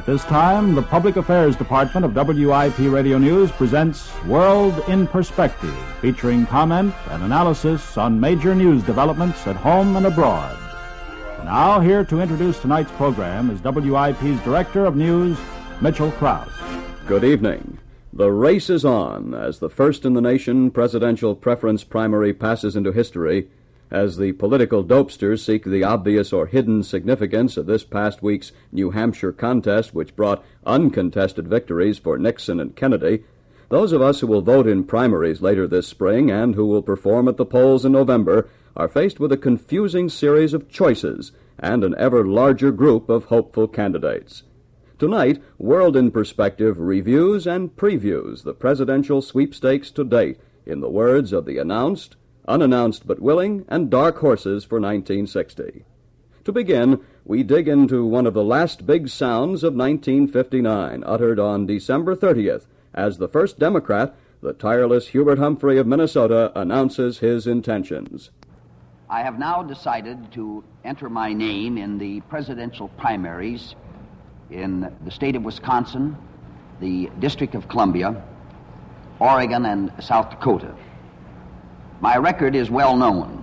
this time, the Public Affairs Department of WIP Radio News presents World in Perspective, featuring comment and analysis on major news developments at home and abroad. Now, here to introduce tonight's program is WIP's Director of News, Mitchell Krause. Good evening. The race is on as the first-in-the-nation presidential preference primary passes into history, as the political dopesters seek the obvious or hidden significance of this past week's New Hampshire contest, which brought uncontested victories for Nixon and Kennedy. Those of us who will vote in primaries later this spring and who will perform at the polls in November are faced with a confusing series of choices and an ever larger group of hopeful candidates. Tonight, World in Perspective reviews and previews the presidential sweepstakes to date in the words of the announced, unannounced but willing, and dark horses for 1960. To begin, we dig into one of the last big sounds of 1959, uttered on December 30th, as the first Democrat, the tireless Hubert Humphrey of Minnesota, announces his intentions. I have now decided to enter my name in the presidential primaries in the state of Wisconsin, the District of Columbia, Oregon, and South Dakota. My record is well known.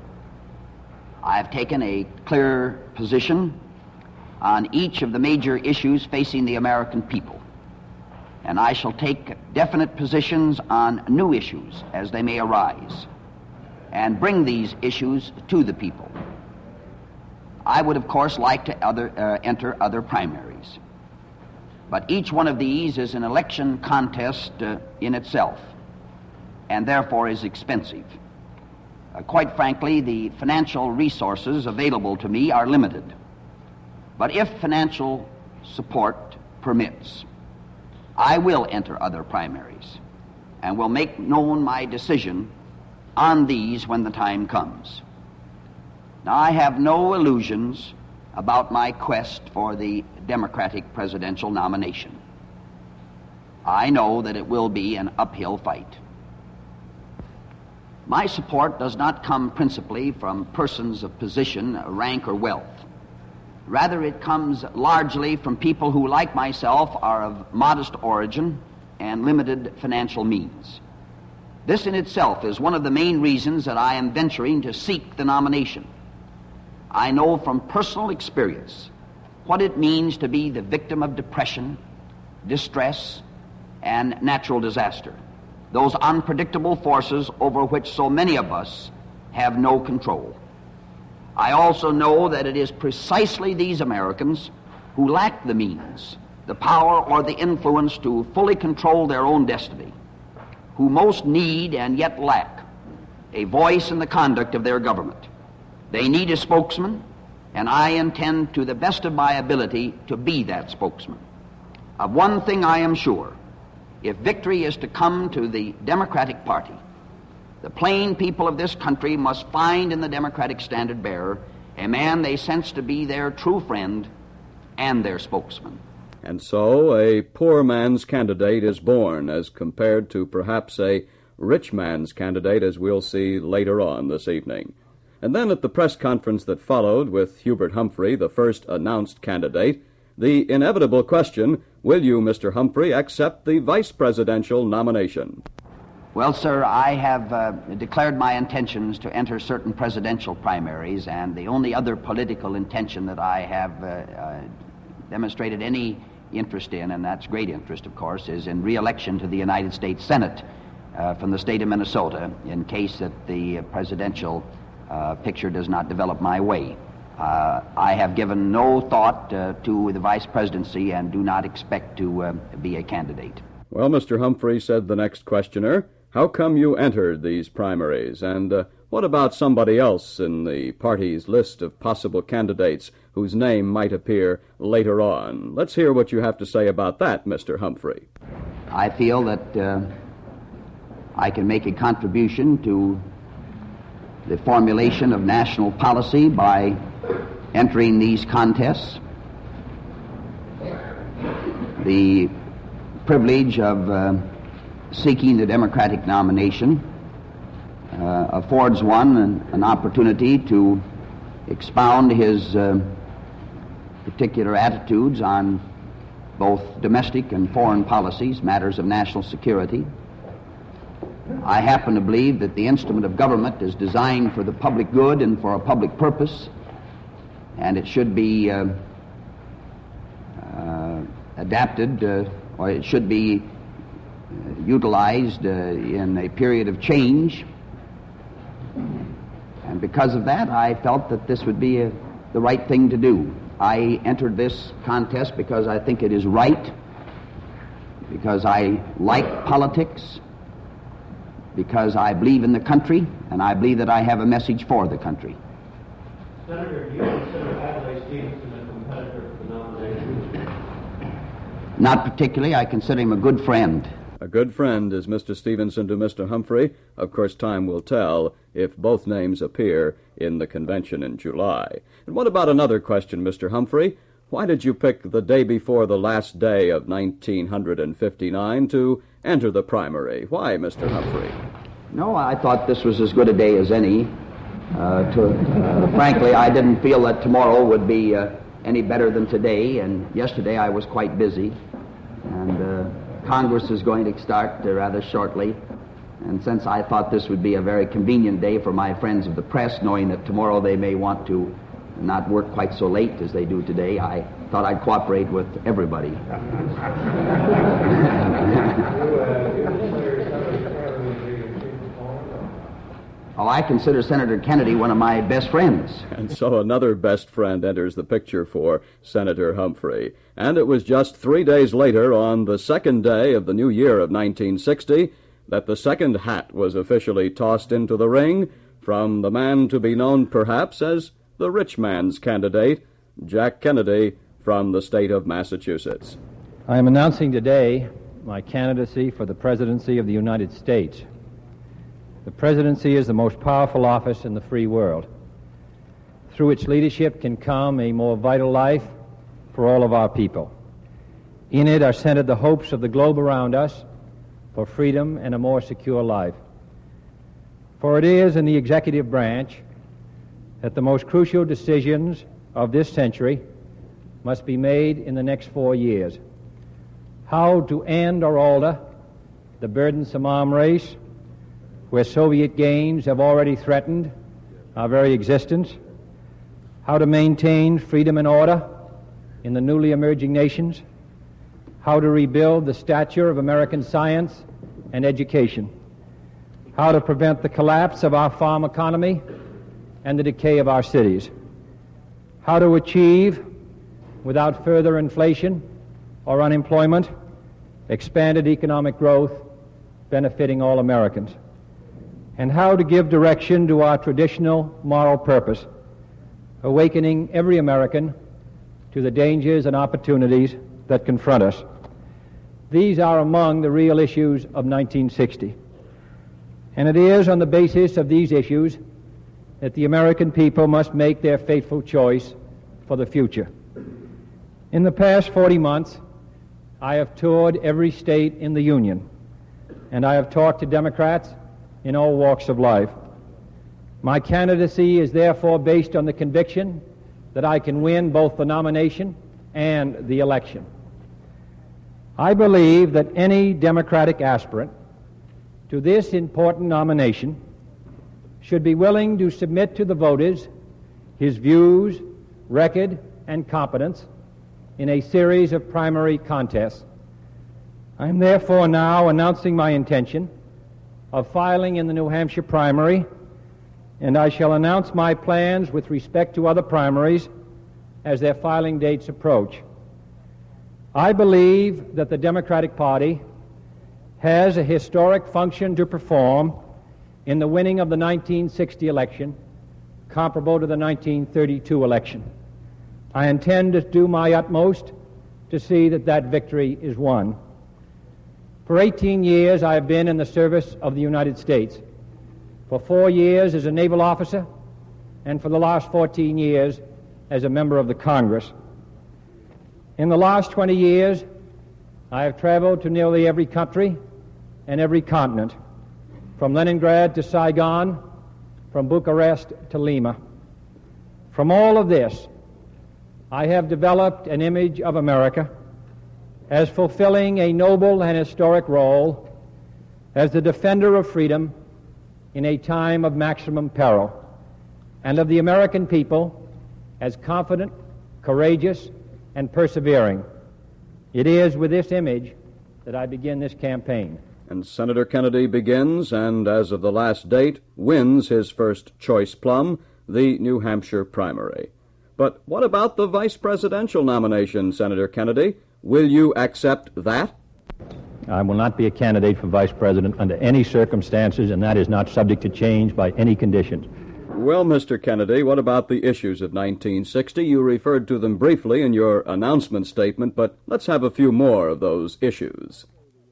I have taken a clear position on each of the major issues facing the American people, and I shall take definite positions on new issues as they may arise, and bring these issues to the people. I would, of course, like to enter other primaries, but each one of these is an election contest in itself, and therefore is expensive. Quite frankly, the financial resources available to me are limited. But if financial support permits, I will enter other primaries and will make known my decision on these when the time comes. Now, I have no illusions about my quest for the Democratic presidential nomination. I know that it will be an uphill fight. My support does not come principally from persons of position, rank, or wealth. Rather, it comes largely from people who, like myself, are of modest origin and limited financial means. This in itself is one of the main reasons that I am venturing to seek the nomination. I know from personal experience what it means to be the victim of depression, distress, and natural disaster, those unpredictable forces over which so many of us have no control. I also know that it is precisely these Americans who lack the means, the power, or the influence to fully control their own destiny, who most need and yet lack a voice in the conduct of their government. They need a spokesman, and I intend to the best of my ability to be that spokesman. Of one thing I am sure: if victory is to come to the Democratic Party, the plain people of this country must find in the Democratic standard-bearer a man they sense to be their true friend and their spokesman. And so a poor man's candidate is born, as compared to perhaps a rich man's candidate, as we'll see later on this evening. And then at the press conference that followed with Hubert Humphrey, the first announced candidate, the inevitable question: will you, Mr. Humphrey, accept the vice presidential nomination? Well, sir, I have declared my intentions to enter certain presidential primaries, and the only other political intention that I have demonstrated any interest in, and that's great interest, of course, is in re-election to the United States Senate from the state of Minnesota, in case that the presidential picture does not develop my way. I have given no thought to the vice presidency and do not expect to be a candidate. Well, Mr. Humphrey, said the next questioner, how come you entered these primaries? And what about somebody else in the party's list of possible candidates whose name might appear later on? Let's hear what you have to say about that, Mr. Humphrey. I feel that I can make a contribution to the formulation of national policy by entering these contests. The privilege of seeking the Democratic nomination affords one an opportunity to expound his particular attitudes on both domestic and foreign policies, matters of national security. I happen to believe that the instrument of government is designed for the public good and for a public purpose, and it should be adapted, or it should be utilized in a period of change. And because of that, I felt that this would be the right thing to do. I entered this contest because I think it is right, because I like politics, because I believe in the country, and I believe that I have a message for the country. Senator, do you consider Adlai Stevenson a competitor for the nomination? Not particularly. I consider him a good friend. A good friend is Mr. Stevenson to Mr. Humphrey. Of course, time will tell if both names appear in the convention in July. And what about another question, Mr. Humphrey? Why did you pick the day before the last day of 1959 to enter the primary? Why, Mr. Humphrey? No, I thought this was as good a day as any. Frankly, I didn't feel that tomorrow would be any better than today, and yesterday I was quite busy. And Congress is going to start rather shortly, and since I thought this would be a very convenient day for my friends of the press, knowing that tomorrow they may want to not work quite so late as they do today, I thought I'd cooperate with everybody. Oh, I consider Senator Kennedy one of my best friends. And so another best friend enters the picture for Senator Humphrey. And it was just 3 days later, on the second day of the new year of 1960, that the second hat was officially tossed into the ring from the man to be known perhaps as the rich man's candidate, Jack Kennedy, from the state of Massachusetts. I am announcing today my candidacy for the presidency of the United States. The presidency is the most powerful office in the free world. Through its leadership can come a more vital life for all of our people. In it are centered the hopes of the globe around us for freedom and a more secure life. For it is in the executive branch that the most crucial decisions of this century must be made in the next 4 years. How to end or alter the burdensome arms race where Soviet gains have already threatened our very existence, how to maintain freedom and order in the newly emerging nations, how to rebuild the stature of American science and education, how to prevent the collapse of our farm economy and the decay of our cities, how to achieve, without further inflation or unemployment, expanded economic growth benefiting all Americans, and how to give direction to our traditional moral purpose, awakening every American to the dangers and opportunities that confront us. These are among the real issues of 1960. And it is on the basis of these issues that the American people must make their fateful choice for the future. In the past 40 months, I have toured every state in the Union, and I have talked to Democrats in all walks of life. My candidacy is therefore based on the conviction that I can win both the nomination and the election. I believe that any Democratic aspirant to this important nomination should be willing to submit to the voters his views, record, and competence in a series of primary contests. I am therefore now announcing my intention of filing in the New Hampshire primary, and I shall announce my plans with respect to other primaries as their filing dates approach. I believe that the Democratic Party has a historic function to perform in the winning of the 1960 election, comparable to the 1932 election. I intend to do my utmost to see that that victory is won. For 18 years, I have been in the service of the United States. For 4 years as a naval officer, and for the last 14 years as a member of the Congress. In the last 20 years, I have traveled to nearly every country and every continent, from Leningrad to Saigon, from Bucharest to Lima. From all of this, I have developed an image of America as fulfilling a noble and historic role as the defender of freedom in a time of maximum peril, and of the American people as confident, courageous, and persevering. It is with this image that I begin this campaign. And Senator Kennedy begins, and as of the last date, wins his first choice plum, the New Hampshire primary. But what about the vice presidential nomination, Senator Kennedy? Will you accept that? I will not be a candidate for vice president under any circumstances, and that is not subject to change by any conditions. Well, Mr. Kennedy, what about the issues of 1960? You referred to them briefly in your announcement statement, but let's have a few more of those issues.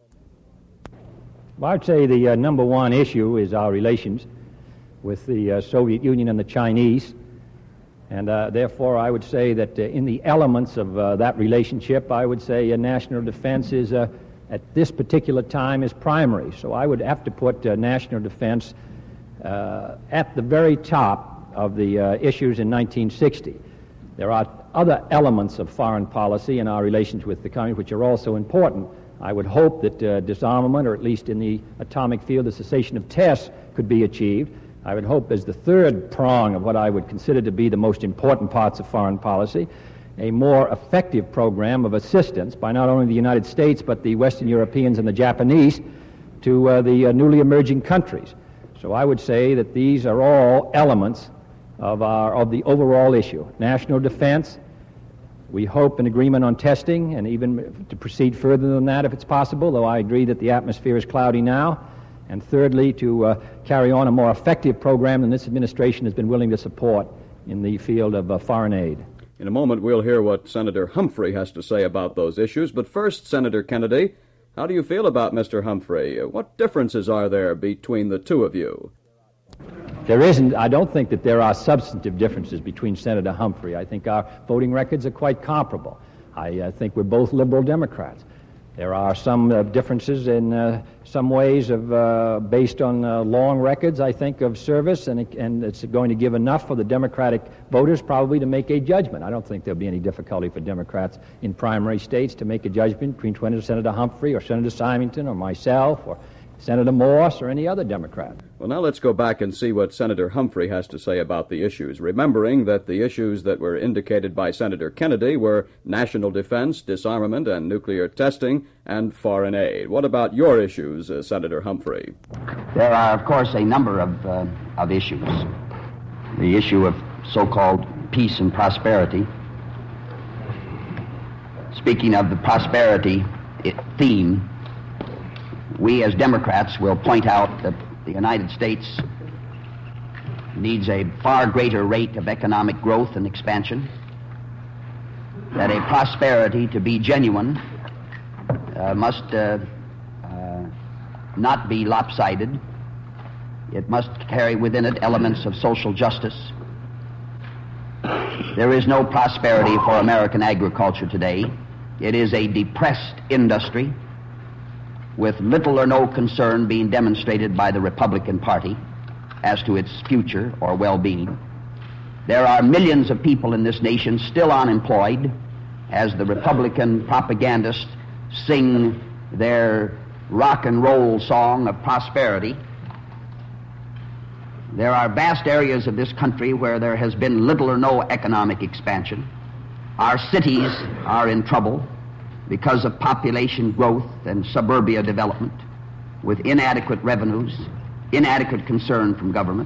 Well, I'd say the number one issue is our relations with the Soviet Union and the Chinese, and therefore I would say that in the elements of that relationship, I would say national defense is, at this particular time, is primary. So I would have to put national defense at the very top of the issues in 1960. There are other elements of foreign policy in our relations with the communists which are also important. I would hope that disarmament, or at least in the atomic field, the cessation of tests, could be achieved. I would hope as the third prong of what I would consider to be the most important parts of foreign policy, a more effective program of assistance by not only the United States but the Western Europeans and the Japanese to the newly emerging countries. So I would say that these are all elements of the overall issue. National defense, we hope an agreement on testing, and even to proceed further than that if it's possible, though I agree that the atmosphere is cloudy now. And thirdly, to carry on a more effective program than this administration has been willing to support in the field of foreign aid. In a moment, we'll hear what Senator Humphrey has to say about those issues. But first, Senator Kennedy, how do you feel about Mr. Humphrey? What differences are there between the two of you? There isn't. I don't think that there are substantive differences between Senator Humphrey. I think our voting records are quite comparable. I think we're both liberal Democrats. There are some differences in some ways of based on long records, I think, of service, and it's going to give enough for the Democratic voters probably to make a judgment. I don't think there'll be any difficulty for Democrats in primary states to make a judgment between Senator Humphrey or Senator Symington or myself or Senator Morse or any other Democrat. Well, now let's go back and see what Senator Humphrey has to say about the issues, remembering that the issues that were indicated by Senator Kennedy were national defense, disarmament, and nuclear testing, and foreign aid. What about your issues, Senator Humphrey? There are, of course, a number of issues. The issue of so-called peace and prosperity. Speaking of the prosperity theme, we as Democrats will point out that the United States needs a far greater rate of economic growth and expansion, that a prosperity to be genuine must not be lopsided. It must carry within it elements of social justice. There is no prosperity for American agriculture today. It is a depressed industry with little or no concern being demonstrated by the Republican Party as to its future or well-being. There are millions of people in this nation still unemployed as the Republican propagandists sing their rock and roll song of prosperity. There are vast areas of this country where there has been little or no economic expansion. Our cities are in trouble because of population growth and suburbia development, with inadequate revenues, inadequate concern from government.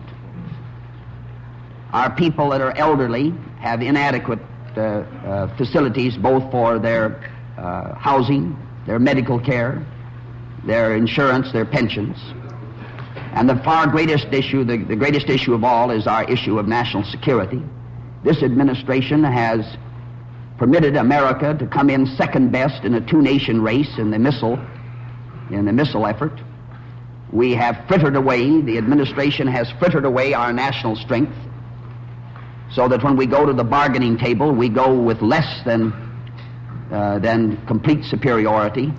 Our people that are elderly have inadequate facilities both for their housing, their medical care, their insurance, their pensions. And the far greatest issue, the greatest issue of all, is our issue of national security. This administration has permitted America to come in second best in a two-nation race in the missile effort. We have frittered away, the administration has frittered away our national strength, so that when we go to the bargaining table, we go with less than complete superiority.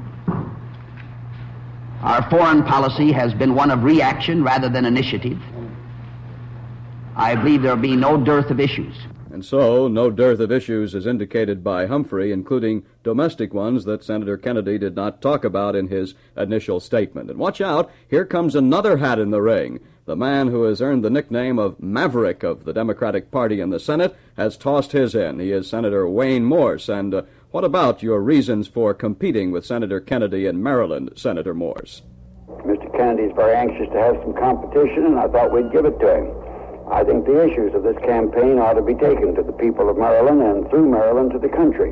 Our foreign policy has been one of reaction rather than initiative. I believe there will be no dearth of issues. And so, no dearth of issues is indicated by Humphrey, including domestic ones that Senator Kennedy did not talk about in his initial statement. And watch out, here comes another hat in the ring. The man who has earned the nickname of Maverick of the Democratic Party in the Senate has tossed his in. He is Senator Wayne Morse. And what about your reasons for competing with Senator Kennedy in Maryland, Senator Morse? Mr. Kennedy is very anxious to have some competition, and I thought we'd give it to him. I think the issues of this campaign ought to be taken to the people of Maryland and through Maryland to the country.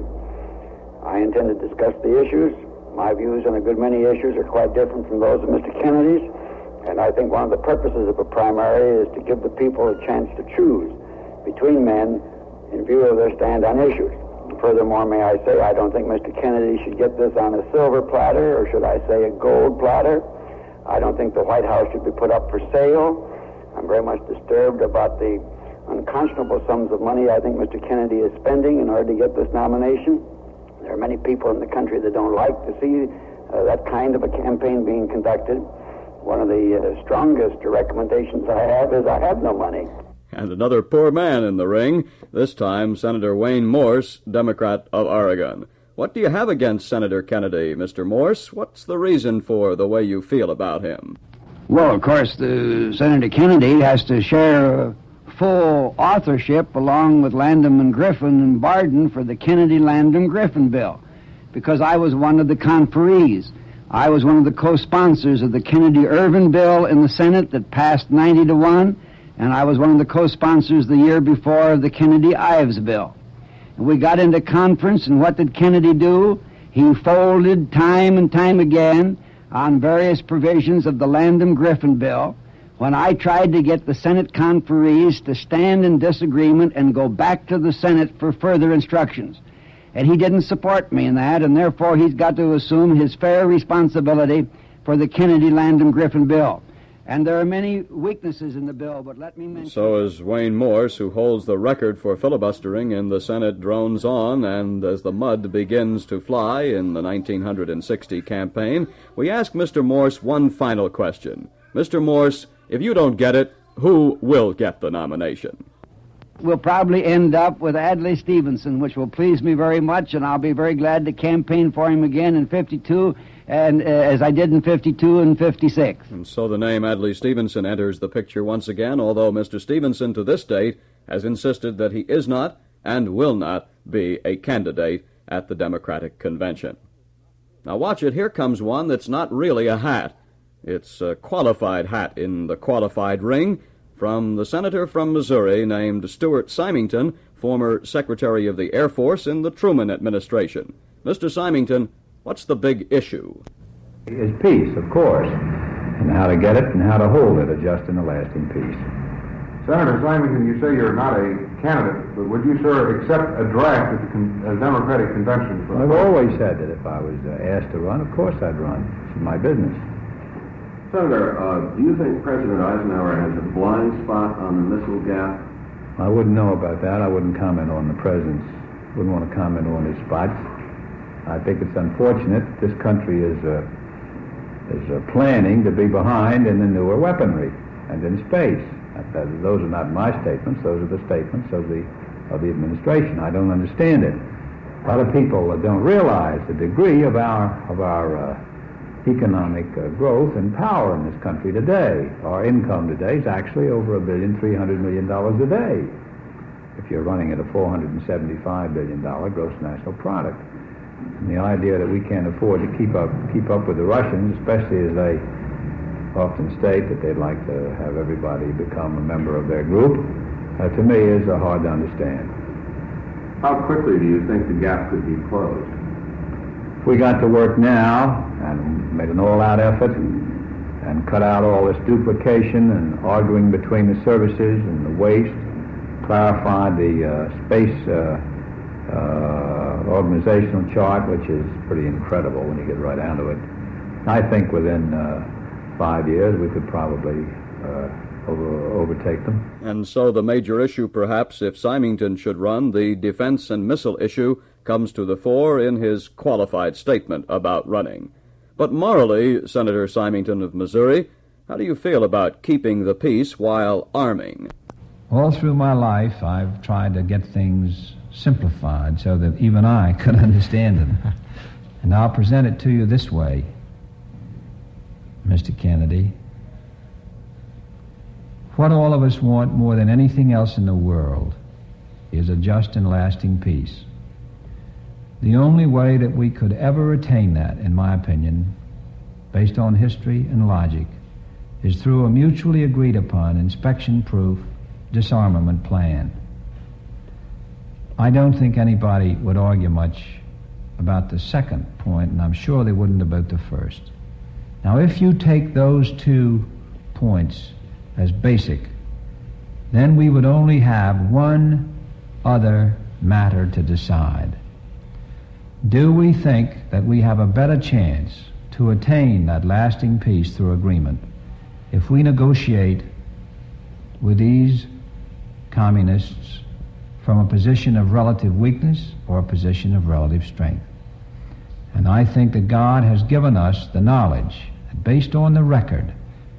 I intend to discuss the issues. My views on a good many issues are quite different from those of Mr. Kennedy's, and I think one of the purposes of a primary is to give the people a chance to choose between men in view of their stand on issues. Furthermore, may I say, I don't think Mr. Kennedy should get this on a silver platter, or should I say a gold platter. I don't think the White House should be put up for sale. I'm very much disturbed about the unconscionable sums of money I think Mr. Kennedy is spending in order to get this nomination. There are many people in the country that don't like to see that kind of a campaign being conducted. One of the strongest recommendations I have is I have no money. And another poor man in the ring, this time Senator Wayne Morse, Democrat of Oregon. What do you have against Senator Kennedy, Mr. Morse? What's the reason for the way you feel about him? Well, of course, Senator Kennedy has to share full authorship along with Landon and Griffin and Barden for the Kennedy-Landon-Griffin bill, because I was one of the conferees. I was one of the co-sponsors of the Kennedy-Irvin bill in the Senate that passed 90-1, and I was one of the co-sponsors the year before of the Kennedy-Ives bill. And we got into conference, and what did Kennedy do? He folded time and time again on various provisions of the Landon-Griffin bill when I tried to get the Senate conferees to stand in disagreement and go back to the Senate for further instructions. And he didn't support me in that, and therefore he's got to assume his fair responsibility for the Kennedy-Landon-Griffin bill. And there are many weaknesses in the bill, but let me mention... So as Wayne Morse, who holds the record for filibustering in the Senate, drones on, and as the mud begins to fly in the 1960 campaign, we ask Mr. Morse one final question. Mr. Morse, if you don't get it, who will get the nomination? We'll probably end up with Adlai Stevenson, which will please me very much, and I'll be very glad to campaign for him again in 52, and as I did in 52 and 56. And so the name Adlai Stevenson enters the picture once again, although Mr. Stevenson to this date has insisted that he is not and will not be a candidate at the Democratic Convention. Now watch it, here comes one that's not really a hat. It's a qualified hat in the qualified ring from the senator from Missouri named Stuart Symington, former Secretary of the Air Force in the Truman administration. Mr. Symington, what's the big issue? Is peace, of course, and how to get it and how to hold it, a just and a lasting peace. Senator Symington, you say you're not a candidate, but would you, sir, accept a draft at the Democratic Convention? Well, I've always said that if I was asked to run, of course I'd run. It's my business. Senator, do you think President Eisenhower has a blind spot on the missile gap? I wouldn't know about that. I wouldn't comment on the president's, wouldn't want to comment on his spots. I think it's unfortunate this country is planning to be behind in the newer weaponry and in space. Those are not my statements. Those are the statements of the administration. I don't understand it. A lot of people don't realize the degree of our economic growth and power in this country today. Our income today is actually over $1.3 billion a day, if you're running at a $475 billion gross national product. And the idea that we can't afford to keep up with the Russians, especially as they often state that they'd like to have everybody become a member of their group, to me is hard to understand. How quickly do you think the gap could be closed? If we got to work now and made an all-out effort and cut out all this duplication and arguing between the services and the waste, clarified the space organizational chart, which is pretty incredible when you get right down to it, I think within 5 years we could probably overtake them. And so the major issue, perhaps, if Symington should run, the defense and missile issue, comes to the fore in his qualified statement about running. But morally, Senator Symington of Missouri, how do you feel about keeping the peace while arming? All through my life, I've tried to get things simplified so that even I could understand them. And I'll present it to you this way, Mr. Kennedy. What all of us want more than anything else in the world is a just and lasting peace. The only way that we could ever attain that, in my opinion, based on history and logic, is through a mutually agreed upon, inspection-proof disarmament plan. I don't think anybody would argue much about the second point, and I'm sure they wouldn't about the first. Now, if you take those 2 points as basic, then we would only have one other matter to decide. Do we think that we have a better chance to attain that lasting peace through agreement if we negotiate with these communists from a position of relative weakness or a position of relative strength? And I think that God has given us the knowledge, and based on the record,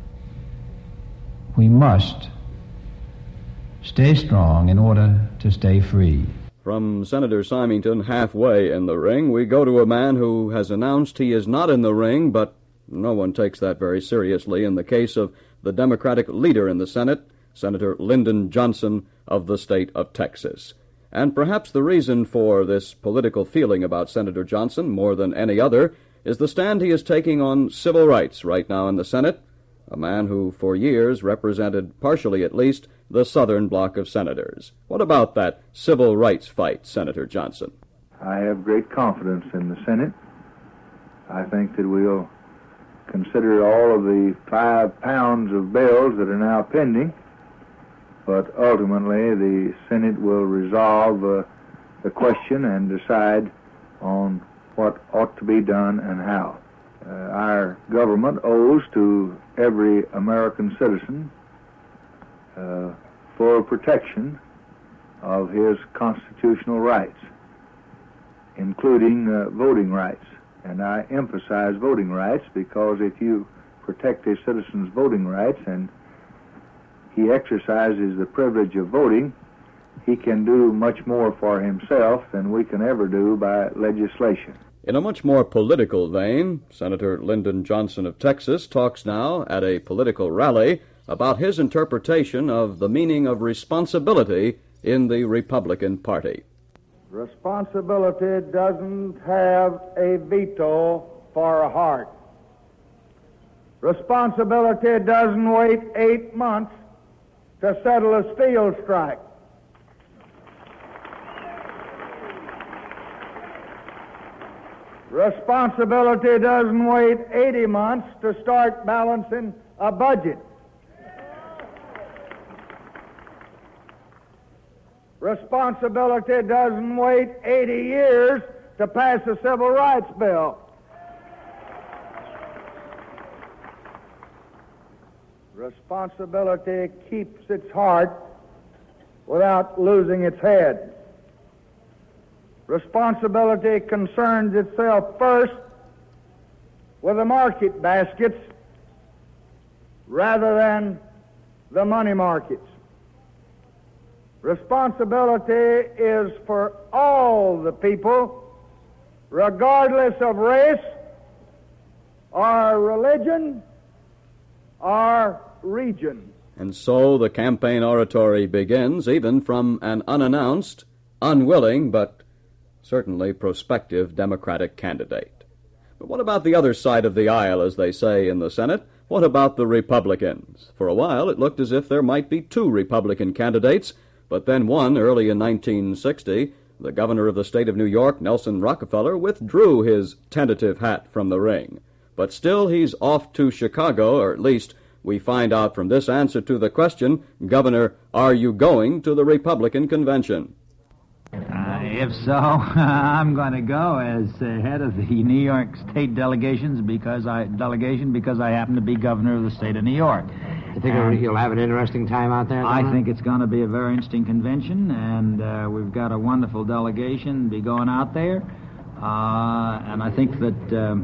we must stay strong in order to stay free. From Senator Symington halfway in the ring, we go to a man who has announced he is not in the ring, but no one takes that very seriously in the case of the Democratic leader in the Senate, Senator Lyndon Johnson of the state of Texas. And perhaps the reason for this political feeling about Senator Johnson, more than any other, is the stand he is taking on civil rights right now in the Senate, a man who for years represented, partially at least, the southern bloc of senators. What about that civil rights fight, Senator Johnson? I have great confidence in the Senate. I think that we'll consider all of the 5 pounds of bills that are now pending, but ultimately the Senate will resolve the question and decide on what ought to be done and how. Our government owes to every American citizen full protection of his constitutional rights, including voting rights. And I emphasize voting rights because if you protect a citizen's voting rights and he exercises the privilege of voting, he can do much more for himself than we can ever do by legislation. In a much more political vein, Senator Lyndon Johnson of Texas talks now at a political rally about his interpretation of the meaning of responsibility in the Republican Party. Responsibility doesn't have a veto for a heart. Responsibility doesn't wait 8 months to settle a steel strike. Responsibility doesn't wait 80 months to start balancing a budget. Responsibility doesn't wait 80 years to pass a civil rights bill. Responsibility keeps its heart without losing its head. Responsibility concerns itself first with the market baskets rather than the money markets. Responsibility is for all the people, regardless of race or religion or region. And so the campaign oratory begins, even from an unannounced, unwilling, but certainly prospective Democratic candidate. But what about the other side of the aisle, as they say in the Senate? What about the Republicans? For a while, it looked as if there might be 2 Republican candidates, but then one, early in 1960, the governor of the state of New York, Nelson Rockefeller, withdrew his tentative hat from the ring. But still he's off to Chicago, or at least we find out from this answer to the question, Governor, are you going to the Republican convention? If so, I'm going to go as head of the New York State delegation because I happen to be governor of the state of New York. You think you'll have an interesting time out there? I think it's going to be a very interesting convention, and we've got a wonderful delegation to be going out there. And I think that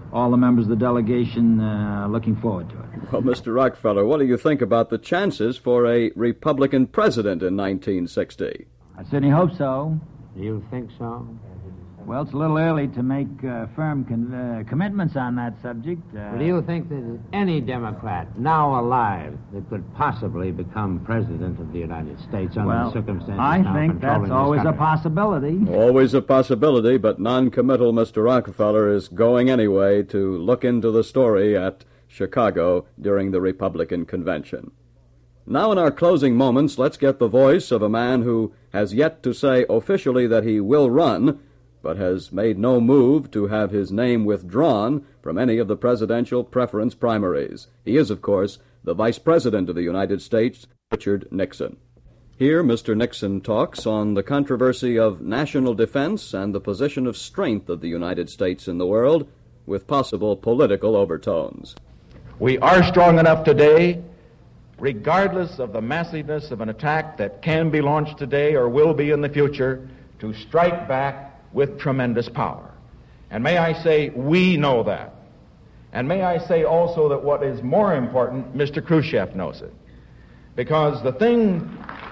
all the members of the delegation looking forward to it. Well, Mr. Rockefeller, what do you think about the chances for a Republican president in 1960? I certainly hope so. Do you think so? Well, it's a little early to make firm commitments on that subject. Do you think that any Democrat now alive that could possibly become president of the United States under the circumstances I now think that's controlling always this a country? possibility. Always a possibility, but non-committal Mr. Rockefeller is going anyway to look into the story at Chicago during the Republican convention. Now, in our closing moments, let's get the voice of a man who has yet to say officially that he will run, but has made no move to have his name withdrawn from any of the presidential preference primaries. He is, of course, the Vice President of the United States, Richard Nixon. Here, Mr. Nixon talks on the controversy of national defense and the position of strength of the United States in the world, with possible political overtones. We are strong enough today, regardless of the massiveness of an attack that can be launched today or will be in the future, to strike back with tremendous power. And may I say, we know that. And may I say also that what is more important, Mr. Khrushchev knows it. Because the thing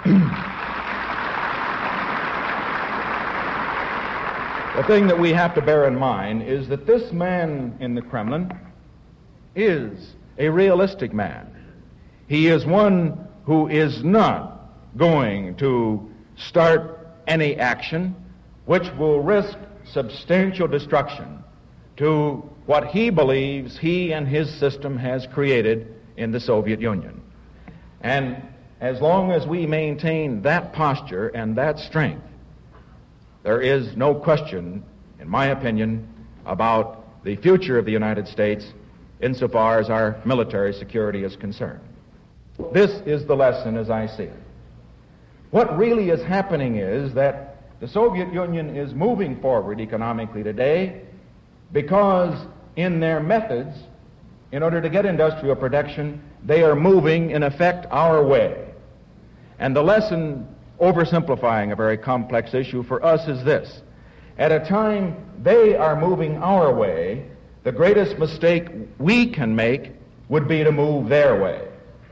that we have to bear in mind is that this man in the Kremlin is a realistic man. He is one who is not going to start any action which will risk substantial destruction to what he believes he and his system has created in the Soviet Union. And as long as we maintain that posture and that strength, there is no question, in my opinion, about the future of the United States insofar as our military security is concerned. This is the lesson as I see it. What really is happening is that the Soviet Union is moving forward economically today because in their methods, in order to get industrial production, they are moving, in effect, our way. And the lesson, oversimplifying a very complex issue for us, is this. At a time they are moving our way, the greatest mistake we can make would be to move their way.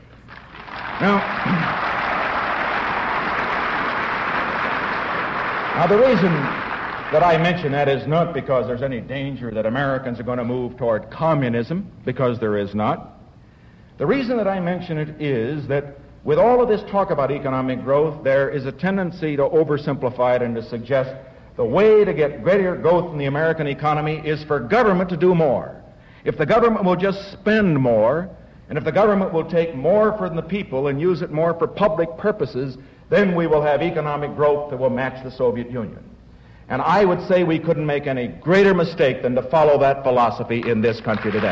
Now, the reason that I mention that is not because there's any danger that Americans are going to move toward communism, because there is not. The reason that I mention it is that with all of this talk about economic growth, there is a tendency to oversimplify it and to suggest the way to get greater growth in the American economy is for government to do more. If the government will just spend more, and if the government will take more from the people and use it more for public purposes, then we will have economic growth that will match the Soviet Union. And I would say we couldn't make any greater mistake than to follow that philosophy in this country today.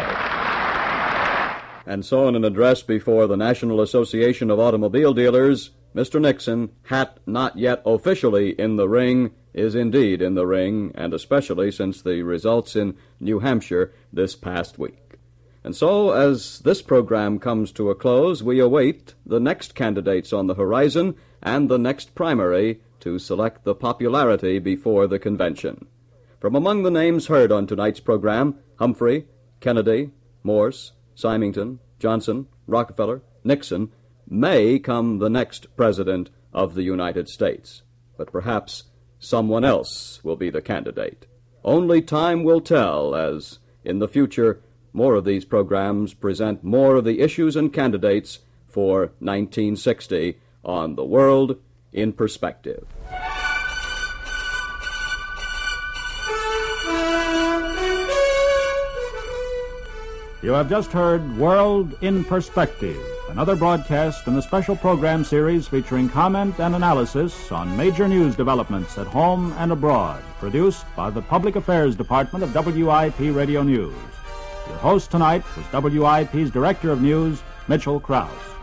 And so in an address before the National Association of Automobile Dealers, Mr. Nixon, hat not yet officially in the ring, is indeed in the ring, and especially since the results in New Hampshire this past week. And so, as this program comes to a close, we await the next candidates on the horizon and the next primary to select the popularity before the convention. From among the names heard on tonight's program, Humphrey, Kennedy, Morse, Symington, Johnson, Rockefeller, Nixon, may come the next President of the United States. But perhaps someone else will be the candidate. Only time will tell, as in the future more of these programs present more of the issues and candidates for 1960 on The World in Perspective. You have just heard World in Perspective, another broadcast in the special program series featuring comment and analysis on major news developments at home and abroad, produced by the Public Affairs Department of WIP Radio News. Your host tonight was WIP's Director of News, Mitchell Krause.